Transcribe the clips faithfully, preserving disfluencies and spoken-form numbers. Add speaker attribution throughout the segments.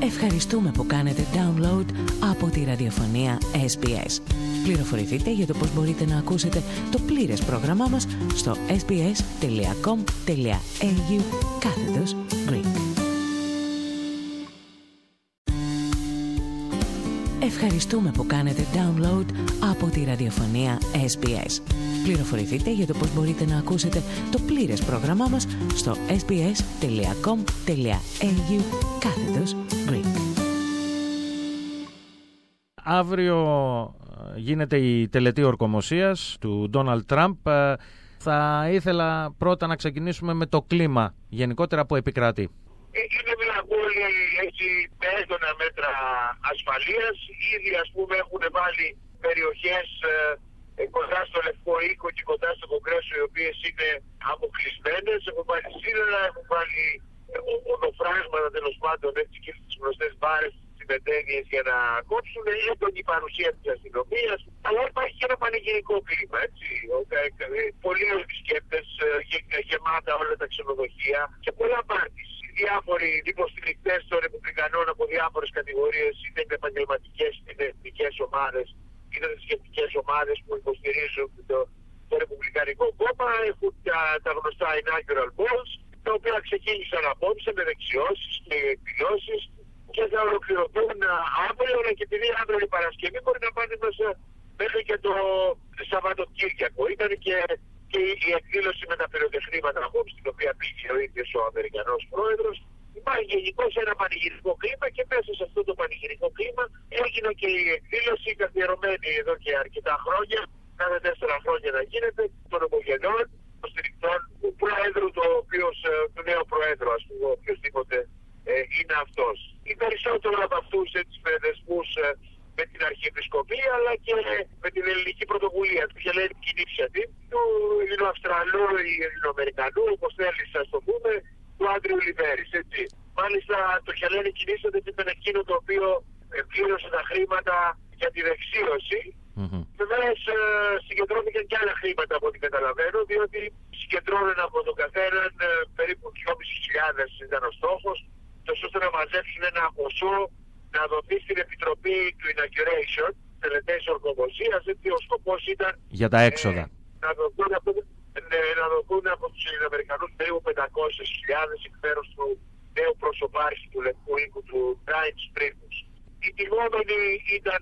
Speaker 1: Ευχαριστούμε που κάνετε download από τη ραδιοφωνία ες μπι ες. Πληροφορηθείτε για το πώς μπορείτε να ακούσετε το πλήρες πρόγραμμά μας στο sbs.com.au κάθετος Greek. Ευχαριστούμε που κάνετε download από τη ραδιοφωνία ες μπι ες. Πληροφορηθείτε για το πώς μπορείτε να ακούσετε το πλήρες πρόγραμμά μας στο sbs.com.au κάθετος Greek.
Speaker 2: Αύριο γίνεται η τελετή ορκομοσίας του Ντόναλντ Τραμπ. Θα ήθελα πρώτα να ξεκινήσουμε με το κλίμα γενικότερα που επικρατεί.
Speaker 3: Είναι μια πόλη έχει έντονα μέτρα ασφαλείας. Ήδη ας πούμε έχουν βάλει περιοχές ε, κοντά στο Λευκό Οίκο και κοντά στο Κογκρέσο, οι οποίες είναι αποκλεισμένες. Έχουν βάλει σύνορα, έχουν βάλει οδοφράγματα τέλος πάντων, έτσι και στις γνωστές μπάρες, τις μετένειες για να κόψουν. Έντονη η παρουσία της αστυνομίας, αλλά υπάρχει και ένα πανηγυρικό κλίμα, έτσι. Πολλοί επισκέπτες, γεμάτα όλα τα ξενοδοχεία και πολλά πάρτις. Διάφοροι υποστηρικτές των Ρεπουμπλικανών από διάφορες κατηγορίες, είτε είναι επαγγελματικές, είτε είναι εθνικές ομάδες, είτε θρησκευτικές ομάδες που υποστηρίζουν το, το Ρεπουμπλικανικό κόμμα, έχουν τα, τα γνωστά inaugural balls, τα οποία ξεκίνησαν απόψε με δεξιώσεις και εκδηλώσεις και θα ολοκληρωθούν αύριο, αλλά και επειδή αύριο η Παρασκευή μπορεί να πάνε μέσα μέχρι και το Σαββατοκύριακο. Ήταν και και η εκδήλωση με τα πυροτεχνήματα απόψε, την οποία πήγε ο ίδιος ο Αμερικανός πρόεδρος. Υπάρχει γενικώς ένα πανηγυρικό κλίμα και μέσα σε αυτό το πανηγυρικό κλίμα έγινε και η εκδήλωση καθιερωμένη εδώ και αρκετά χρόνια, κάθε τέσσερα χρόνια να γίνεται, των ομογενών, των στηρικτών του πρόεδρου, το οποίος, του νέου πρόεδρου, ας πούμε, οποιοσδήποτε ε, είναι αυτός. Οι περισσότεροι από αυτούς έτσι με δεσμούς με την Αρχιεπισκοπή, αλλά και με την ελληνική πρωτοβουλία του Χελένη Κινήψιατη, του Ελληνοαυστραλού ή Ελληνοαμερικανού, όπως θέλεις να το πούμε, του Άντριου Λιβέρης, έτσι. Μάλιστα το Χελένη Κινήψιατη ήταν εκείνο το οποίο πλήρωσε τα χρήματα για τη δεξίωση. Mm-hmm. Βεβαίως συγκεντρώθηκαν και άλλα χρήματα από ό,τι καταλαβαίνω, διότι συγκεντρώνουν από τον καθέναν περίπου δυόμισι χιλιάδες ήταν ο στόχος, τόσο ώστε να μαζέψουν ένα ποσό να δοθεί στην Επιτροπή του Inauguration, τελετές ορκομοσίας, γιατί ο σκοπός ήταν
Speaker 2: για τα έξοδα. Ε,
Speaker 3: να δοθούν από, ναι, να δοθούν από τους Ελληνοαμερικανούς περίπου πεντακόσιες χιλιάδες εκ μέρους του νέου προσωπάρχη του Λευκού Οίκου, του Ράιντς Πρίμους. Η τιμόμενη ήταν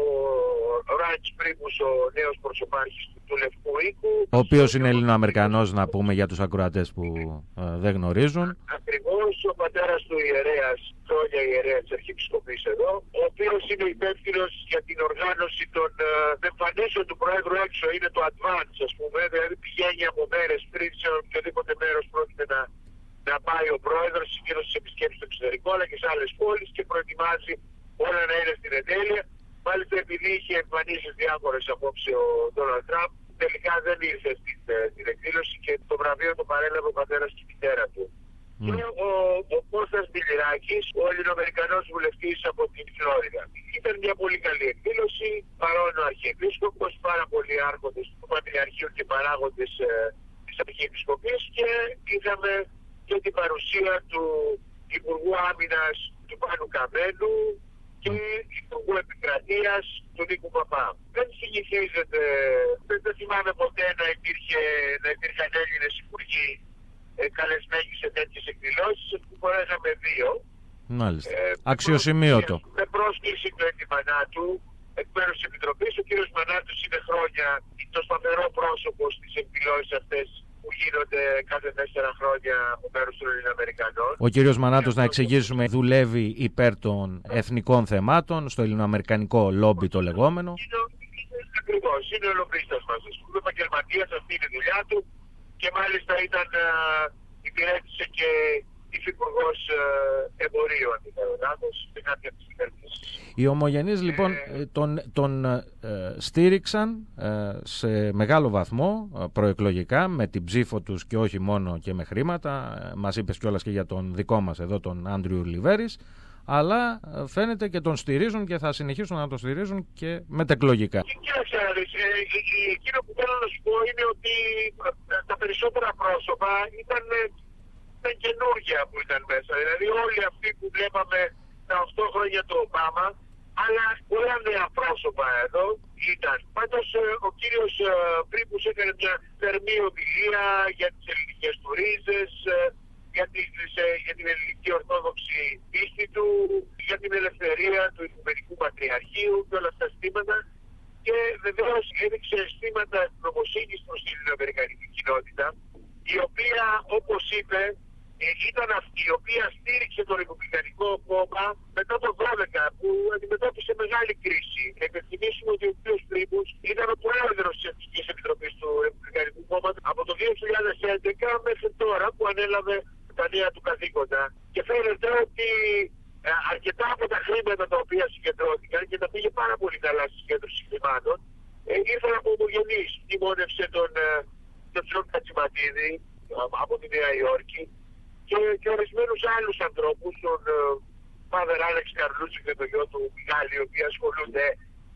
Speaker 3: ο Ράιντς Πρίμους, ο νέος προσωπάρχης του, του Λευκού Οίκου.
Speaker 2: Ο οποίος είναι Ελληνοαμερικανός, να πούμε για τους ακροατές που ε, δεν γνωρίζουν.
Speaker 3: Ακριβώς, ο πατέρας του ιερέας, χρόνια ιερέα της Αρχιεπισκοπής εδώ, ο οποίος είναι υπεύθυνος για την οργάνωση των ε, εμφανίσεων του Προέδρου έξω, είναι το advance, ας πούμε, δηλαδή πηγαίνει από μέρες πριν σε οποιοδήποτε μέρος πρόκειται να, να πάει ο Πρόεδρος, συγκεκριμένα στις επισκέψεις στο εξωτερικό, αλλά και σε άλλες πόλεις και προετοιμάζει όλα να είναι στην εντέλεια. Μάλιστα, επειδή είχε εμφανίσεις διάφορες απόψε ο Ντόναλντ Τραμπ, τελικά δεν ήρθε στην, στην εκδήλωση και το βραβείο το παρέλαβε ο πατέρας και η μητέρα του. Mm. Και ο, ο Κώστας Μπιλιράκης, ο Ελληνοαμερικανός βουλευτής από την Φλόριδα. Ήταν μια πολύ καλή εκδήλωση, παρόν ο Αρχιεπίσκοπος, πάρα πολλοί άρχοντες του Πατριαρχείου και παράγοντες ε, της Αρχιεπισκοπής και είχαμε και την παρουσία του Υπουργού Άμυνας του Πάνου Καμένου και Υπουργού Επικρατείας του Νίκου Παπά. Δεν συνηθίζεται, δεν, δεν θυμάμαι ποτέ να, υπήρχε, να υπήρχαν Έλληνες υπουργοί ε, καλεσμένοι σε τέτοιες εκδηλώσεις, που φορέσαμε δύο.
Speaker 2: Μάλιστα. Ε, Αξιοσημείωτο.
Speaker 3: Με πρόσκληση του Έντι Μανάτου, εκ μέρους της Επιτροπής, ο κύριος Μανάτος είναι χρόνια το σταθερό πρόσωπο στις εκδηλώσεις αυτές που γίνονται κάθε τέσσερα χρόνια από μέρους των Ελληνοαμερικανών.
Speaker 2: Ο κύριος Μανάτος, να εξηγήσουμε, δουλεύει υπέρ των εθνικών θεμάτων, στο ελληνοαμερικανικό λόμπι το λεγόμενο.
Speaker 3: Ακριβώς, είναι ο λομπίστας μας. Ο επαγγελματίας, αυτή είναι η δουλειά του και μάλιστα ήταν, υπηρέτησε και υφυπουργός εμπορίου, αν δεν κάνω λάθος, σε κάποια από τις κυβερνήσεις.
Speaker 2: Οι ομογενείς λοιπόν ε... τον, τον ε, στήριξαν ε, σε μεγάλο βαθμό ε, προεκλογικά με την ψήφο τους και όχι μόνο και με χρήματα. Ε, μας είπες κιόλας και για τον δικό μας εδώ τον Άντριου Λιβέρης, αλλά ε, φαίνεται και τον στηρίζουν και θα συνεχίσουν να τον στηρίζουν και μετεκλογικά.
Speaker 3: Κοίταξε, εκείνο που θέλω να σου πω είναι ότι τα περισσότερα πρόσωπα ήταν, ήταν καινούργια που ήταν μέσα. Δηλαδή όλοι αυτοί που βλέπαμε, τα οκτώ οκτώ χρόνια του Ομπάμα, αλλά πολλά νέα πρόσωπα εδώ ήταν. Πάντως ο κύριος Πρίπους έκανε μια θερμή ομιλία για τις ελληνικές του ρίζες, για την, για την ελληνική ορθόδοξη πίστη του, για την ελευθερία του Οικουμενικού Πατριαρχείου και όλα αυτά τα ζητήματα. Και βεβαίως έδειξε αισθήματα νομοσύνης προς την αμερικανική κοινότητα, η οποία, όπως είπε, ήταν αυτή η οποία στήριξε το Ρεπουμπλικανικό κόμμα μετά το δώδεκα, που αντιμετώπισε μεγάλη κρίση. Να υπενθυμίσουμε ότι ο κ. Πρίπους ήταν ο πρόεδρος της Εθνικής Επιτροπής του Ρεπουμπλικανικού Κόμματος από το δύο χιλιάδες έντεκα μέχρι τώρα, που ανέλαβε τα νέα του καθήκοντα. Και φαίνεται ότι ε, αρκετά από τα χρήματα τα οποία συγκεντρώθηκαν, και τα πήγε πάρα πολύ καλά στη συγκέντρωση χρημάτων, ε, ήρθαν από ομογενείς. Τιμώνευσε τον, ε, τον Τζον Κατσιματίδη από τη Νέα Υόρκη και, και ορισμένους άλλους ανθρώπους, τον Φάδερ Άλεξ Καρλούτσι και τον γιο του Μιχάλη, οι οποίοι ασχολούνται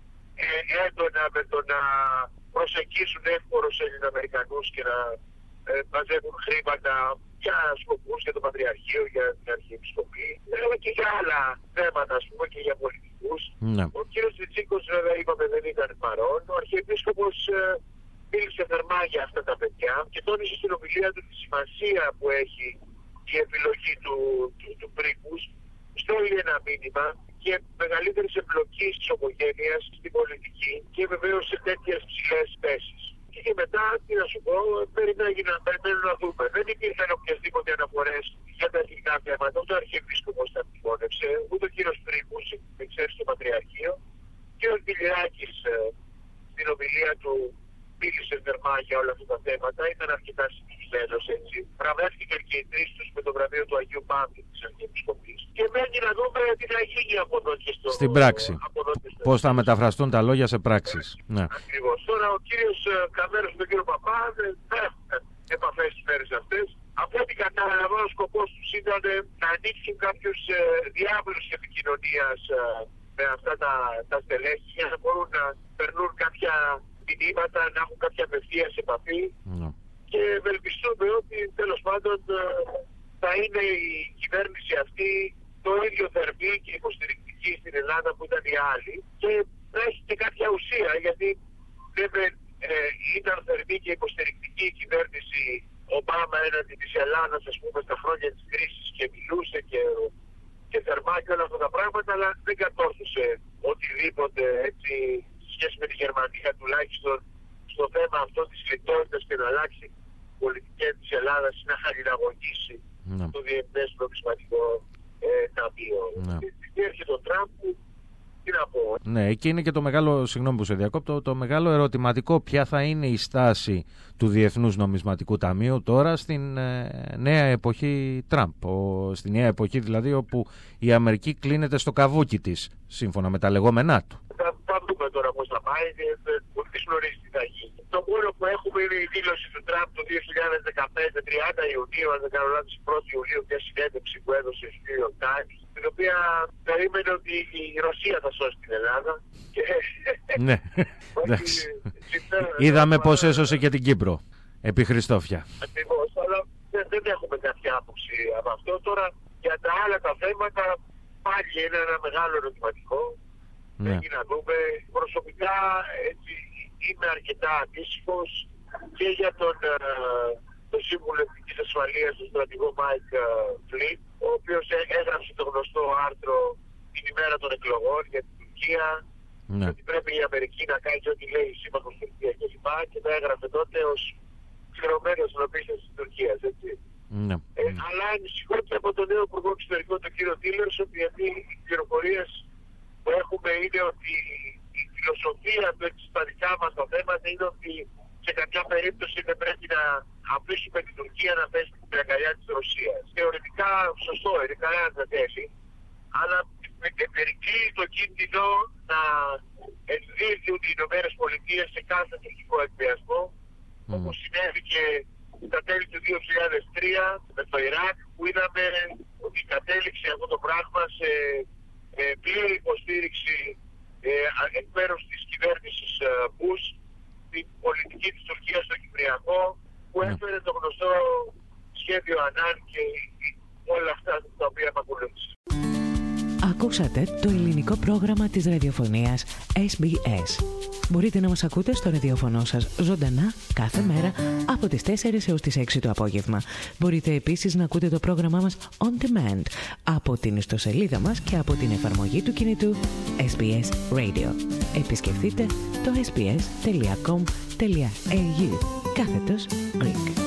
Speaker 3: ε, έντονα με το να προσεγγίσουν εύπορους Ελληνοαμερικανούς και να ε, μαζεύουν χρήματα για σκοπούς, για το Πατριαρχείο, για την Αρχιεπισκοπή, αλλά και για άλλα θέματα, ας πούμε, και για πολιτικούς.
Speaker 2: Ναι.
Speaker 3: Ο κύριος Τσίτσικος, βέβαια, είπαμε, δεν ήταν παρόν. Ο Αρχιεπίσκοπος ε, μίλησε θερμά για αυτά τα παιδιά και τόνισε στην ομιλία του τη σημασία που έχει η επιλογή του, του, του Πρίπους, στέλνει ένα μήνυμα και μεγαλύτερης εμπλοκής της ομογένειας στην πολιτική και βεβαίως σε τέτοιες ψηλές θέσεις. Και μετά, τι να σου πω, περιμένουμε να δούμε. Δεν υπήρχαν οποιασδήποτε αναφορές για τα εθνικά θέματα, ούτε ο Αρχιεπίσκοπος τα τιμώνευσε, ούτε ο κύριος Πρίπους, εξαίρεση στο Πατριαρχείο, και ο Δηλιάκης στην ομιλία του μίλησε θερμά για όλα αυτά τα θέματα, ήταν αρκετά συνηθισμένος έτσι. Βραβεύτηκαν και οι τρεις τους με το βραβείο του Αγίου Παύλου της Αρχιεπισκοπής. Και μένει να δούμε τι θα γίνει από εδώ και στο...
Speaker 2: Στην πράξη.
Speaker 3: Στο...
Speaker 2: Πώς θα μεταφραστούν τα λόγια σε πράξεις. Ναι.
Speaker 3: Ακριβώς. Τώρα ο κύριος Καμέρος με τον κύριο Παπά δεν έχουν επαφές τις μέρες αυτές. Από ό,τι κατάλαβα, ο σκοπός τους ήταν να ανοίξουν κάποιους ε, διάβλους επικοινωνίας ε, με αυτά τα, τα στελέχη για να μπορούν να περνούν κάποια μηνύματα, να έχουν κάποια απευθείας επαφή. Mm. Και ευελπιστούμε ότι τέλος πάντων θα είναι η κυβέρνηση αυτή το ίδιο θερμή και υποστηρικτική στην Ελλάδα που ήταν οι άλλοι και να έχει και κάποια ουσία, γιατί δεν ε, ήταν θερμή και υποστηρικτική η κυβέρνηση Ομπάμα έναντι της Ελλάδας, ας πούμε, στα χρόνια της κρίσης και μιλούσε και, και θερμά και όλα αυτά τα πράγματα, αλλά δεν κατόρθωσε οτιδήποτε έτσι σχέση με τη Γερμανία, τουλάχιστον στο θέμα αυτό της λιτότητας και να αλλάξει η πολιτική της Ελλάδας ή να χαλιναγωγήσει no. το Διεθνές Νομισματικό ε, Ταμείο. No. Και έρχεται ο Τραμπ, τι να πω.
Speaker 2: Ναι, εκεί είναι και το μεγάλο, συγγνώμη που σε διακόπτω, το μεγάλο ερωτηματικό, ποια θα είναι η στάση του Διεθνούς Νομισματικού Ταμείου τώρα στην ε, νέα εποχή Τραμπ, ο, στη νέα εποχή δηλαδή όπου η Αμερική κλείνεται στο καβούκι της, σύμφωνα με τα λεγόμενά του.
Speaker 3: Θα, θα δούμε τώρα πώς θα πάει και δεν γνωρίζει τι θα γίνει. Το μόνο που έχουμε είναι η δήλωση του Τραμπ το δύο χιλιάδες δεκαπέντε, τριάντα Ιουνίου, αν δεν κάνω λάθος, πρώτη Ιουλίου, μια συνέντευξη που έδωσε στο New York Times, την οποία περίμενε ότι η Ρωσία θα σώσει την Ελλάδα. Και...
Speaker 2: ναι, εντάξει. Είδαμε πώς έσωσε και την Κύπρο, επί Χριστόφια.
Speaker 3: Ακριβώς, αλλά δεν, δεν έχουμε κάποια άποψη από αυτό. Τώρα για τα άλλα τα θέματα πάλι είναι ένα μεγάλο ερωτηματικό. Ναι. Έχει να δούμε. Προσωπικά έτσι, είμαι αρκετά αντίστοιχος και για τον, τον Σύμβουλο Εθνικής Ασφαλείας, τον στρατηγό Μάικ Φλιν, ο οποίος έγραψε το γνωστό άρθρο την ημέρα των εκλογών για την Τουρκία, ναι. ότι πρέπει η Αμερική να κάνει ό,τι λέει η σύμμαχος Τουρκία κλπ. Και το έγραφε τότε ως ξερωμένος νομίστας της Τουρκίας, έτσι. Ναι. Ε, ναι. Αλλά ανησυχώ και από τον νέο Υπουργό Εξωτερικών, τον κύριο Τίλερσον, γιατί οι πληροφορίες που έχουμε είναι ότι η φιλοσοφία του στα δικά μας τα θέματα είναι ότι σε κάποια περίπτωση δεν πρέπει να αφήσουμε την Τουρκία να πέσει την αγκαλιά της Ρωσίας. Θεωρητικά σωστό είναι, καλά να θέσει, αλλά περικλεί το κίνδυνο να ενδύουν οι Ηνωμένες Πολιτείες σε κάθε τουρκικό εκβιασμό, mm. όπως συνέβη και στα τέλη του δύο χιλιάδες τρία με το Ιράκ, που είδαμε ότι κατέληξε αυτό το πράγμα σε ε, πλήρη υποστήριξη ε, εκ μέρους της κυβέρνησης Μπούς, την πολιτική της Τουρκίας στο Κυπριακό, που έφερε το γνωστό σχέδιο Ανάν και όλα αυτά τα οποία επακολούθησαν.
Speaker 1: Ακούσατε το ελληνικό πρόγραμμα της ραδιοφωνίας ες μπι ες. Μπορείτε να μας ακούτε στο ραδιοφωνό σας ζωντανά κάθε μέρα από τις τέσσερις έως τις έξι το απόγευμα. Μπορείτε επίσης να ακούτε το πρόγραμμά μας on demand από την ιστοσελίδα μας και από την εφαρμογή του κινητού ες μπι ες Radio. Επισκεφτείτε το ες μπι ες τελεία κομ τελεία έι γιου κάθετος Greek.